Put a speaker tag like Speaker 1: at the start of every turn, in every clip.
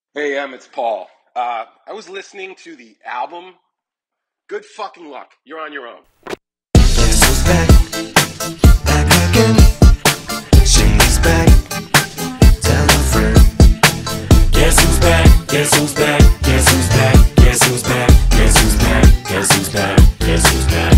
Speaker 1: Hey, it's Paul. I was listening to the album. Good fucking luck. You're on your own.
Speaker 2: Guess who's back? Back again. She's back. Tell a friend. Guess who's back? Guess who's back? Guess who's back? Guess who's back? Guess who's back? Guess who's back? Guess who's back?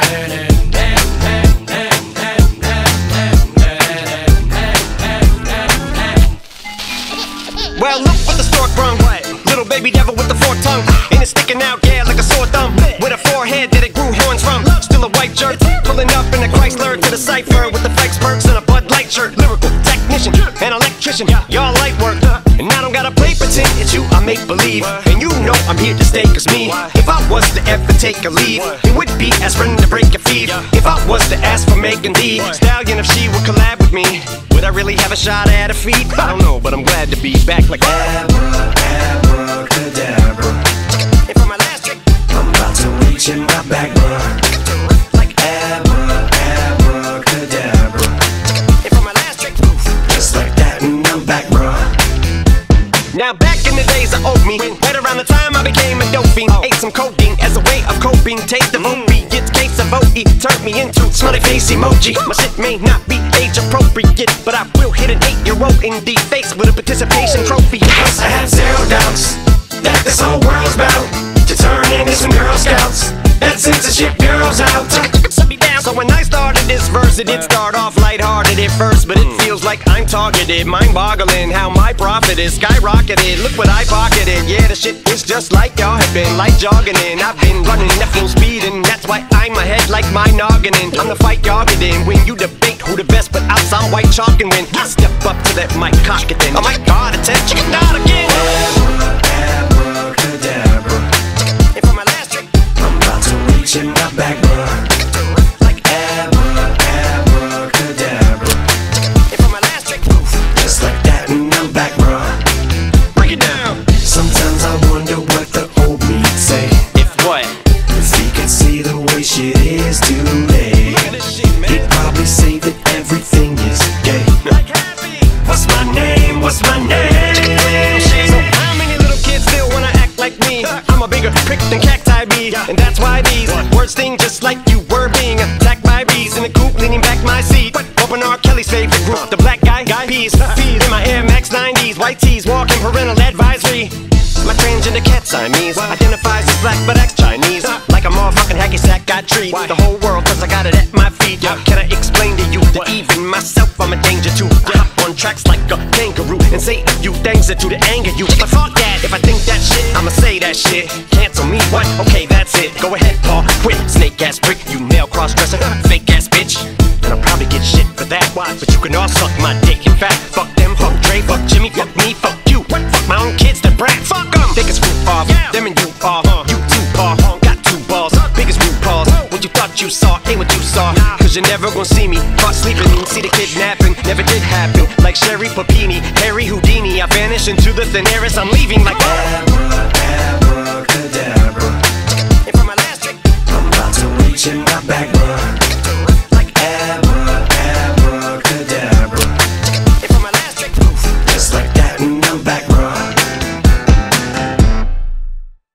Speaker 3: Well, look what the stork brung. Little baby devil with the forked tongue. And it's sticking out, yeah, like a sore thumb. With a forehead that it grew horns from. Still a white jerk. Pulling up in a Chrysler to the cipher with the Frank's perks and a Bud Light shirt. Lyrical technician, an electrician. Y'all light work. And I don't gotta play pretend. It's you I make believe. And you know I'm here to stay, cause me, if I was to ever take a leave, it would be aspirin to break a fever. If I was to ask for Megan Thee Stallion, if she would collab with me, would I really have a shot at a feat? I don't know, but I'm glad to be back like
Speaker 2: Abracadabra.
Speaker 3: And for my last trick,
Speaker 2: I'm about to reach in my back, bruh.
Speaker 3: like
Speaker 2: Abracadabra.
Speaker 3: and for my last trick,
Speaker 2: Just like that, and I'm back, bruh.
Speaker 3: now back in the days of oat meat, right around the time I became a dope fiend, ate some codeine as a way of coping. Taste the movie, it's case of OE, turned me into smiley face emoji. My shit may not be age appropriate, but I will hit an 8-year-old in the face with a participation trophy.
Speaker 2: I have zero doubts that this whole world's bound to turn into some Girl Scouts. That censorship bureau's out.
Speaker 3: Set me down. So when I started this verse, it did start off lighthearted at first, but it feels like I'm targeted. Mind-boggling how my profit is skyrocketed. Look what I pocketed. Yeah, the shit is just like y'all have been, like jogging in. I've been running at full speed, and that's why I'm ahead like my noggin. I'm the fight y'all get in when you debate who the best, but I'll sound white chalk and win. I step up to that mic, cock it then. Oh my God, it's a chicken out again.
Speaker 2: Abracadabra.
Speaker 3: And for my last trick,
Speaker 2: I'm about to reach in my back, bruh.
Speaker 3: like
Speaker 2: Abracadabra.
Speaker 3: and for my last trick,
Speaker 2: Just like that, and I'm back, bruh.
Speaker 3: break it down.
Speaker 2: Sometimes I wonder what the old me'd say
Speaker 3: If what?
Speaker 2: if he could see the way shit is today.
Speaker 3: Look at this shit, man.
Speaker 2: He'd probably say that everything is gay.
Speaker 3: Like happy.
Speaker 2: What's my name? What's my name?
Speaker 3: So how many little kids still wanna act like me? I'm a bigger prick than cacti bee, and that's why these words sting just like you were being attacked by bees in the coop, leaning back my seat. Open R. Kelly's favorite group, the black guy peas. Feed in my Air Max 90s, white tees, walking parental advisory. My transgender cat Siamese identifies as black but acts Chinese. Like a motherfucking hacky sack, I treat the whole world cause I got it at my feet. Can I explain to you that even myself I'm a danger to? I hop on tracks like a kangaroo and say a few things that do to anger you. But fuck that, if I think that shit, I'ma say that shit. Cancel me, what? Okay, that's it. Go ahead, Paul, quit. Snake ass prick, you male cross-dresser, fake ass bitch. And I'll probably get shit for that. But you can all suck my dick. In fact, fuck them, fuck Dre, fuck Jimmy, fuck me, fuck you. Fuck my own kids, they're brats. Fuck them. They can screw off. Them and you are. You too, Paul. Got 2 balls. Biggest root paws. What you thought you saw ain't what you saw. Cause you're never gonna see me caught sleeping. See the kidnapping. Never did happen. Like Sherry Papini, Harry Houdini. I vanish into the thin air as I'm leaving like
Speaker 2: Abracadabra.
Speaker 3: And for my last trick,
Speaker 2: I'm about to reach in my back, bruh.